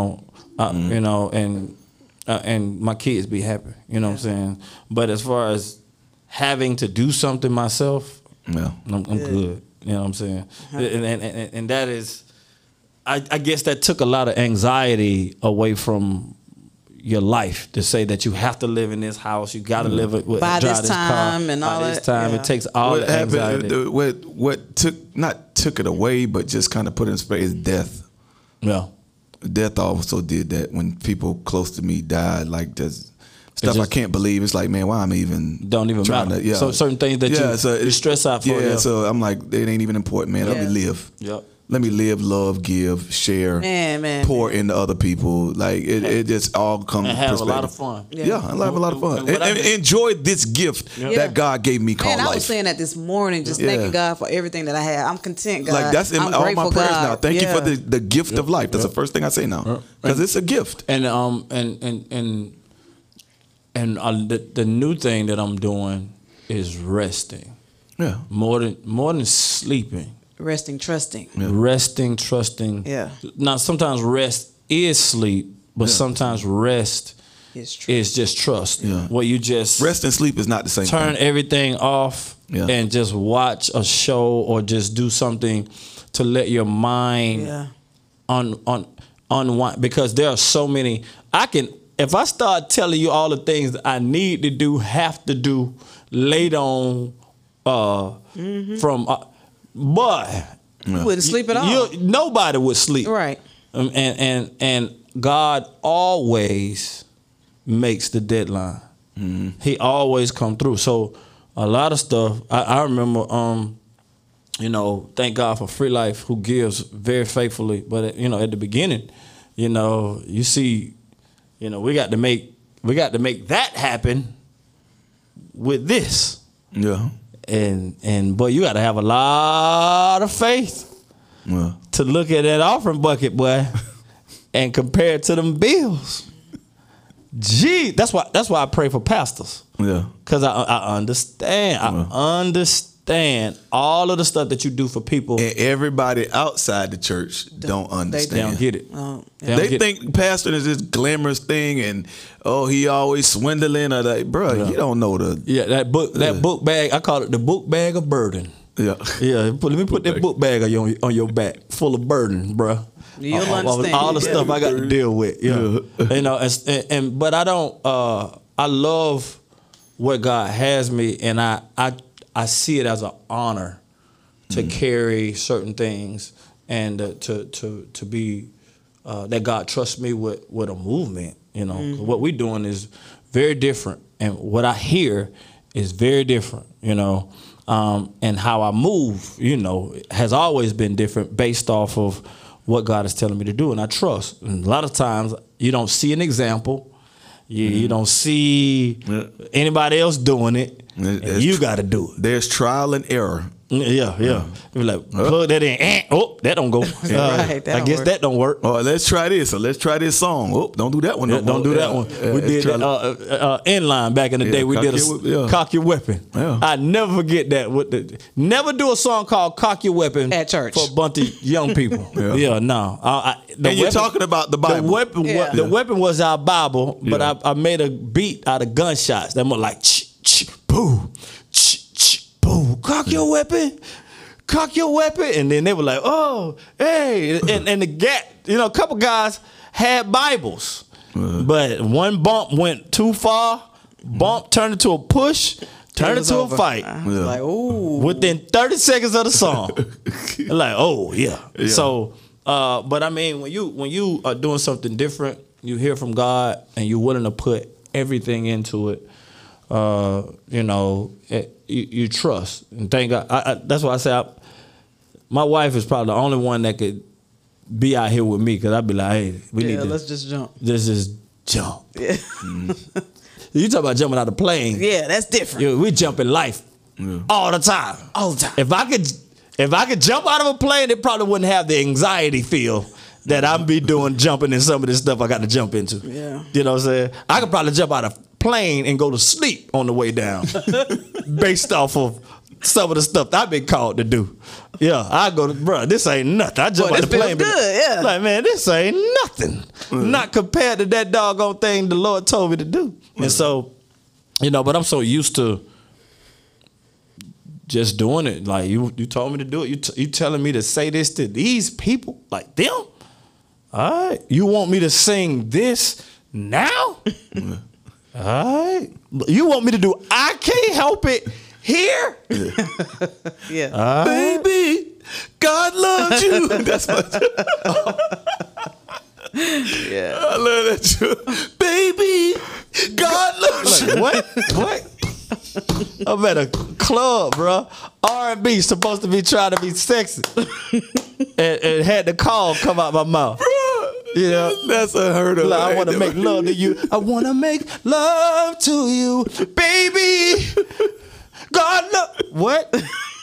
And my kids be happy. You know what I'm saying? But as far as having to do something myself, Yeah. I'm good. You know what I'm saying? And that is, I guess that took a lot of anxiety away from your life to say that you have to live in this house, you got to live it with By drive this car time and all by this that, time. yeah. It takes all What the anxiety. happened? What took it away, but just kind of put it in space is death. Yeah. Death also did that when people close to me died. Like there's stuff just- I can't believe. It's like, man, why I'm even Don't even trying matter. So certain things that you stress out for. Yeah, so I'm like, it ain't even important, man. Let me live. Yep. let me live, love, give, share, Man. pour into other people. Like it just all comes. And have a lot of fun. Yeah, I have a lot of fun. And And enjoy this gift that God gave me called Man, I life. was saying that this morning, just thanking God for everything that I have. I'm content, God. Like that's in I'm all my grateful, prayers God. now. Thank you for the gift of life. That's the first thing I say now, because it's a gift. And the new thing that I'm doing is resting. Yeah, More than sleeping. Resting, trusting. Resting, trusting. Yeah. Now sometimes rest is sleep, but sometimes rest It's true. is just trust. Yeah. Where you just rest and sleep is not the same turn thing. everything off and just watch a show or just do something to let your mind unwind, because there are so many. If I start telling you all the things that I need to do, have to do later on, boy, You wouldn't sleep at all. Nobody would sleep. Right. And God always makes the deadline. He always come through. So a lot of stuff I remember. Thank God for Free Life, who gives very faithfully. But at the beginning, you see, we got to make that happen with this. Yeah. And boy, you got to have a lot of faith to look at that offering bucket, boy, and compare it to them bills. Gee, that's why I pray for pastors. Yeah. Because I understand. I understand all of the stuff that you do for people. And everybody outside the church don't understand. They don't get it. They think pastoring is this glamorous thing, and he always swindling. Or that, bro, you don't know that book bag. I call it the book bag of burden. Yeah. Let me put that book bag on your back, full of burden, bro. You'll understand. All the stuff I got to deal with. But I don't. I love where God has me, and I see it as an honor to carry certain things and to be that God trusts me with a movement. What we're doing is very different, and what I hear is very different. And how I move, has always been different based off of what God is telling me to do, and I trust. And a lot of times you don't see an example. You don't see anybody else doing it. And you got to do it. There's trial and error. Yeah. You're like, plug that in. That don't go. Right, I guess that don't work. Oh, let's try this. So let's try this song. Oh, don't do that one. Don't do that one. We did inline back in the day. We did Cock Your Weapon. Yeah. I never forget that. Never do a song called Cock Your Weapon at church for a bunch of young people. No. You're talking about the Bible. The weapon was our Bible, but I made a beat out of gunshots. That was like boo, boo, cock your weapon, and then they were like, oh, hey, and the gap, a couple guys had Bibles, but one bump went too far. Bump turned into a push, turned into a fight. Like, ooh, within 30 seconds of the song, like, oh yeah. So, but I mean, when you are doing something different, you hear from God, and you're willing to put everything into it. You trust, and thank God. That's why I say my wife is probably the only one that could be out here with me, because I'd be like, hey, we need to. Let's just jump. Let's just jump. Yeah. You talk about jumping out of the plane. Yeah, that's different. We jump in life all the time. All the time. If I could jump out of a plane, it probably wouldn't have the anxiety feel that I'd be doing jumping in some of this stuff I got to jump into. Yeah. You know what I'm saying? I could probably jump out of plane and go to sleep on the way down based off of some of the stuff I've been called to do. Yeah, I go to, bro, this ain't nothing. I jump out the plane. Good, yeah. Like, man, this ain't nothing. Not compared to that doggone thing the Lord told me to do. And so, but I'm so used to just doing it. Like, you told me to do it. You telling me to say this to these people, like them? All right. You want me to sing this now? All right. You want me to do I Can't Help It here? Yeah. Baby, God loves you. That's what. Yeah. I love that too. Baby, God loves you. What? I'm at a club, bro. R&B supposed to be trying to be sexy. and had the call come out my mouth. You know, That's unheard of. like, I want to make love to you. I want to make love to you, baby. God, what?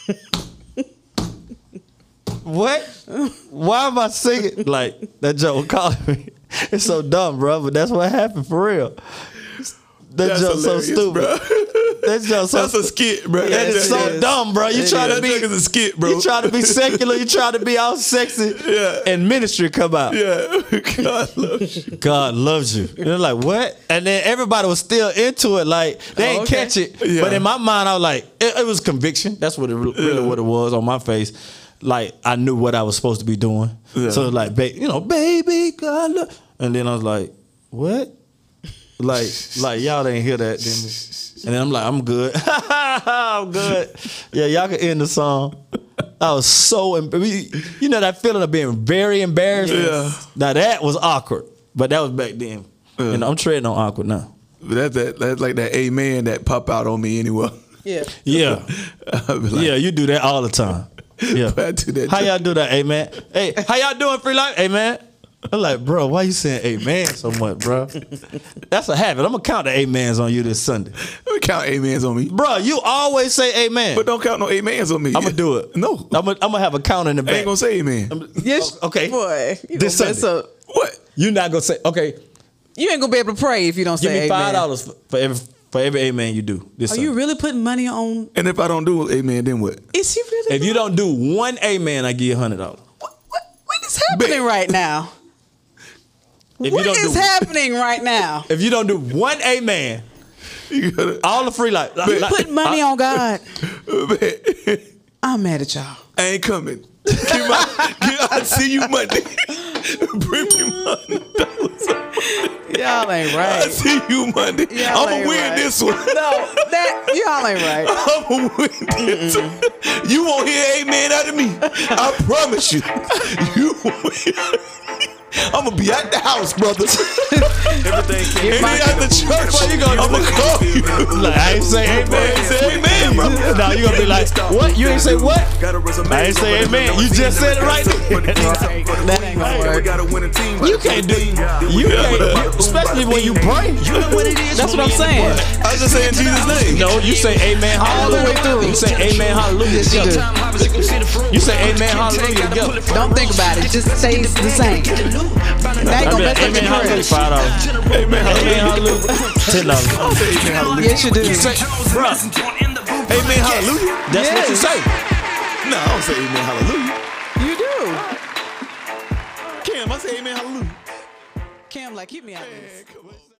What? Why am I singing like that? Joke calling me. It's so dumb, bro. But that's what happened for real. That That's joke's so hilarious, stupid. bro. That joke's so That's a skit, bro. That is it so is. dumb, bro. You try to That be joke is a skit, bro. You try to be secular. You try to be all sexy. Yeah. And ministry come out. Yeah, God loves you. God loves you. And they're like, what? And then everybody was still into it. Like, they ain't okay. catch it. Yeah. But in my mind, I was like, it was conviction. That's what it really what it was on my face. Like, I knew what I was supposed to be doing. Yeah. So it was like, baby, God love. And then I was like, what? Like y'all didn't hear that, didn't we? And then I'm like, I'm good. I'm good. Yeah, y'all can end the song. I was so, you know that feeling of being very embarrassed? Yeah. Now that was awkward, but that was back then. And I'm treading on awkward now. But that's like that amen that pop out on me anyway. Yeah. Yeah. I'll be like, Yeah, you do that all the time. Yeah. I do that How too. y'all do that, amen? Hey, how y'all doing, Free Life? Amen. I'm like, bro, why you saying amen so much, bro? That's a habit. I'm going to count the amens on you this Sunday. Don't count amens on me. Bro, you always say amen. But don't count no amens on me. I'm going to do it. No. I'm gonna have a count in the I back. ain't gonna say amen. Yes. Okay. Boy, you This gonna mess Sunday. up. What? You're not going to say, okay, You ain't gonna be able to pray if you don't give say me amen. $5 for every amen you do this Are Sunday. you really putting money on? And if I don't do amen, then what? Is he really? If you don't do one amen, I give you $100. What is happening right now? If What you don't is do, happening right now? if you don't do one amen, You gotta, all the Free Life. Put money on God. man, I'm mad at y'all. I ain't coming. I see you Monday. Bring me money. Y'all ain't I right. see you Monday. Y'all I'm gonna ain't win right. this one. No, that y'all ain't right. I'm gonna win this one. You won't hear amen out of me. I promise you. You won't hear. I'm gonna be at the house, brothers. Everything And then at the church, you gonna I'm gonna call you. Like, I ain't say I amen. ain't say amen, bro. No, you gonna be like, what? You ain't say what? I ain't say amen. You just said it right there. That ain't gonna work. You can't do. You can't, especially when you pray. That's what I'm saying. I was just saying Jesus' name. No, you say amen All the way hallelujah. through. You say amen hallelujah. Yes, you do. You say amen hallelujah together. Don't think about it. Just say it's the same. That ain't gonna mess up Amen your hallelujah. prayer. $5. Amen hallelujah. $10. Yes, you do. You say, bruh, amen hallelujah. That's what you Yes. say. No, I don't say amen hallelujah. You do. Cam, I say amen hallelujah. Cam, like, keep me out of this.